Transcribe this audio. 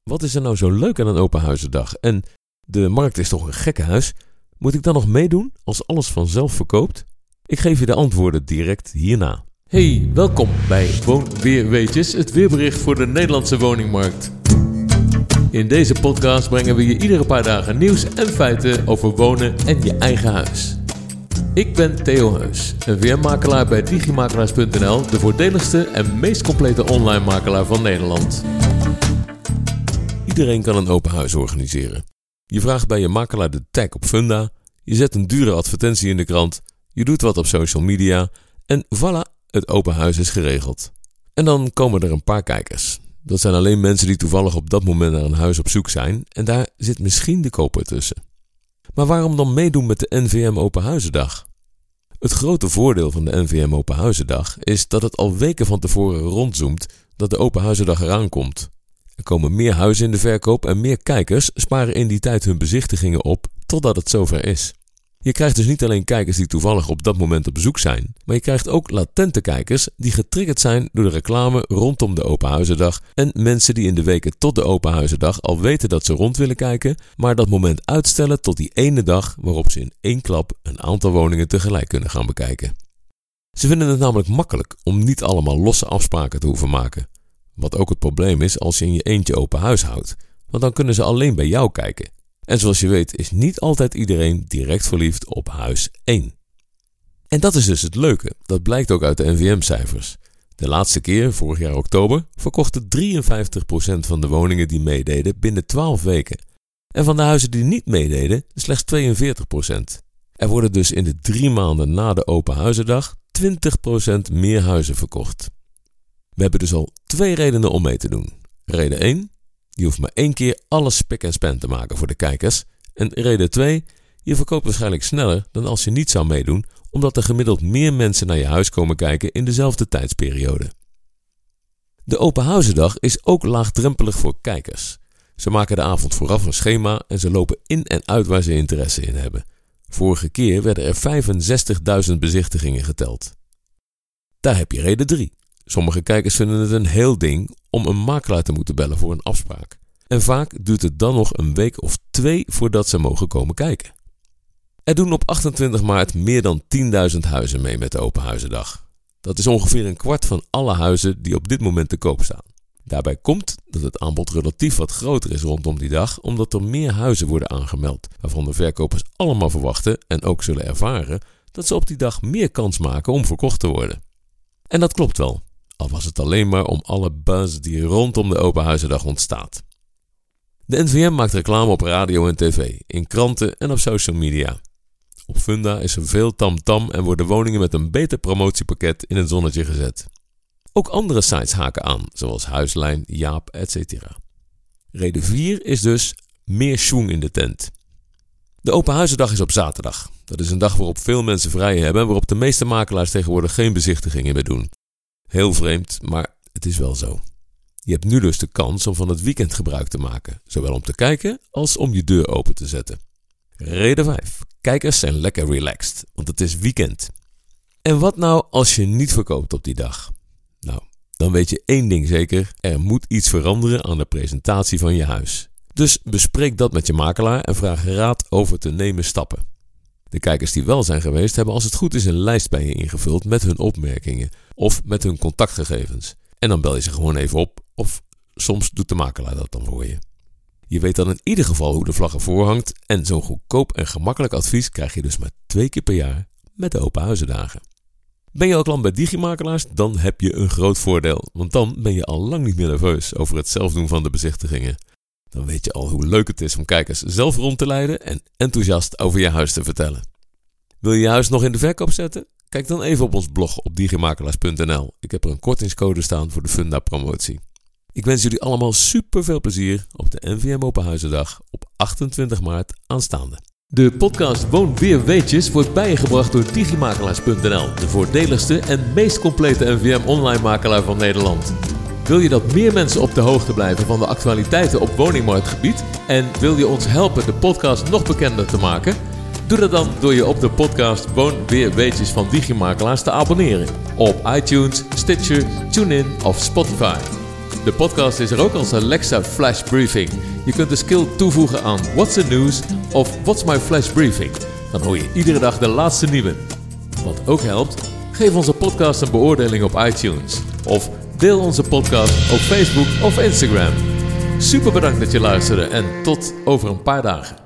Wat is er nou zo leuk aan een openhuizendag? En de markt is toch een gekkenhuis? Moet ik dan nog meedoen als alles vanzelf verkoopt? Ik geef je de antwoorden direct hierna. Hey, welkom bij Woonweerweetjes, het weerbericht voor de Nederlandse woningmarkt. In deze podcast brengen we je iedere paar dagen nieuws en feiten over wonen en je eigen huis. Ik ben Theo Heus, een NVM-makelaar bij Digimakelaars.nl, de voordeligste en meest complete online makelaar van Nederland. Iedereen kan een open huis organiseren. Je vraagt bij je makelaar de tag op Funda, je zet een dure advertentie in de krant, je doet wat op social media en voilà, het open huis is geregeld. En dan komen er een paar kijkers. Dat zijn alleen mensen die toevallig op dat moment naar een huis op zoek zijn en daar zit misschien de koper tussen. Maar waarom dan meedoen met de NVM Openhuizendag? Het grote voordeel van de NVM Openhuizendag is dat het al weken van tevoren rondzoomt dat de Openhuizendag eraan komt. Er komen meer huizen in de verkoop en meer kijkers sparen in die tijd hun bezichtigingen op totdat het zover is. Je krijgt dus niet alleen kijkers die toevallig op dat moment op bezoek zijn, maar je krijgt ook latente kijkers die getriggerd zijn door de reclame rondom de Openhuizendag en mensen die in de weken tot de Openhuizendag al weten dat ze rond willen kijken, maar dat moment uitstellen tot die ene dag waarop ze in één klap een aantal woningen tegelijk kunnen gaan bekijken. Ze vinden het namelijk makkelijk om niet allemaal losse afspraken te hoeven maken. Wat ook het probleem is als je in je eentje open huis houdt, want dan kunnen ze alleen bij jou kijken. En zoals je weet is niet altijd iedereen direct verliefd op huis 1. En dat is dus het leuke, dat blijkt ook uit de NVM-cijfers. De laatste keer, vorig jaar oktober, verkochten 53% van de woningen die meededen binnen 12 weken. En van de huizen die niet meededen, slechts 42%. Er worden dus in de 3 maanden na de Openhuizendag 20% meer huizen verkocht. We hebben dus al 2 redenen om mee te doen. Reden 1... Je hoeft maar 1 keer alles spik en span te maken voor de kijkers. En reden 2, je verkoopt waarschijnlijk sneller dan als je niet zou meedoen, omdat er gemiddeld meer mensen naar je huis komen kijken in dezelfde tijdsperiode. De Openhuizendag is ook laagdrempelig voor kijkers. Ze maken de avond vooraf een schema en ze lopen in en uit waar ze interesse in hebben. Vorige keer werden er 65.000 bezichtigingen geteld. Daar heb je reden 3. Sommige kijkers vinden het een heel ding om een makelaar te moeten bellen voor een afspraak. En vaak duurt het dan nog een week of 2 voordat ze mogen komen kijken. Er doen op 28 maart meer dan 10.000 huizen mee met de Openhuizendag. Dat is ongeveer een kwart van alle huizen die op dit moment te koop staan. Daarbij komt dat het aanbod relatief wat groter is rondom die dag, omdat er meer huizen worden aangemeld, waarvan de verkopers allemaal verwachten en ook zullen ervaren dat ze op die dag meer kans maken om verkocht te worden. En dat klopt wel. Al was het alleen maar om alle buzz die rondom de Openhuizendag ontstaat. De NVM maakt reclame op radio en tv, in kranten en op social media. Op Funda is er veel tamtam en worden woningen met een beter promotiepakket in het zonnetje gezet. Ook andere sites haken aan, zoals Huislijn, Jaap, etc. Reden 4 is dus meer schwung in de tent. De Openhuizendag is op zaterdag. Dat is een dag waarop veel mensen vrij hebben en waarop de meeste makelaars tegenwoordig geen bezichtigingen meer doen. Heel vreemd, maar het is wel zo. Je hebt nu dus de kans om van het weekend gebruik te maken, zowel om te kijken als om je deur open te zetten. Reden 5. Kijkers zijn lekker relaxed, want het is weekend. En wat nou als je niet verkoopt op die dag? Nou, dan weet je 1 ding zeker, er moet iets veranderen aan de presentatie van je huis. Dus bespreek dat met je makelaar en vraag raad over te nemen stappen. De kijkers die wel zijn geweest hebben als het goed is een lijst bij je ingevuld met hun opmerkingen of met hun contactgegevens. En dan bel je ze gewoon even op of soms doet de makelaar dat dan voor je. Je weet dan in ieder geval hoe de vlag ervoor hangt en zo'n goedkoop en gemakkelijk advies krijg je dus maar 2 keer per jaar met de Openhuizendagen. Ben je al klant bij Digimakelaars, dan heb je een groot voordeel, want dan ben je al lang niet meer nerveus over het zelf doen van de bezichtigingen. Dan weet je al hoe leuk het is om kijkers zelf rond te leiden en enthousiast over je huis te vertellen. Wil je je huis nog in de verkoop zetten? Kijk dan even op ons blog op digimakelaars.nl. Ik heb er een kortingscode staan voor de Funda promotie. Ik wens jullie allemaal super veel plezier op de NVM Openhuizendag op 28 maart aanstaande. De podcast Woonweerweetjes wordt bij je gebracht door Digimakelaars.nl, de voordeligste en meest complete NVM online makelaar van Nederland. Wil je dat meer mensen op de hoogte blijven van de actualiteiten op woningmarktgebied en wil je ons helpen de podcast nog bekender te maken? Doe dat dan door je op de podcast Woonweerweetjes van Digimakelaars te abonneren op iTunes, Stitcher, TuneIn of Spotify. De podcast is er ook als Alexa Flash Briefing. Je kunt de skill toevoegen aan What's the News of What's my Flash Briefing. Dan hoor je iedere dag de laatste nieuwe. Wat ook helpt, geef onze podcast een beoordeling op iTunes. Of deel onze podcast op Facebook of Instagram. Super bedankt dat je luisterde en tot over een paar dagen.